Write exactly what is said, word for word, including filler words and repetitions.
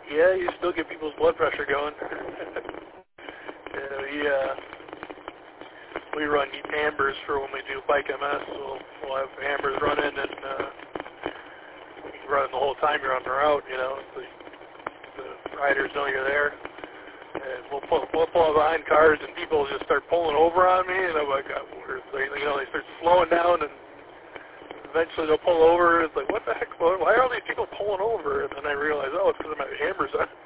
Yeah, you still get people's blood pressure going. yeah, we, uh, we run ambers for when we do bike M S. We'll, we'll have ambers running, and uh, you can run the whole time you're on the route, you know. The, the riders know you're there. And we'll pull, we'll pull behind cars, and people just start pulling over on me, and I'm like, uh, they, you know, they start slowing down, and eventually they'll pull over. It's like, what the heck? Why are all these people pulling over? And then I realize, oh, it's because of my ambers on.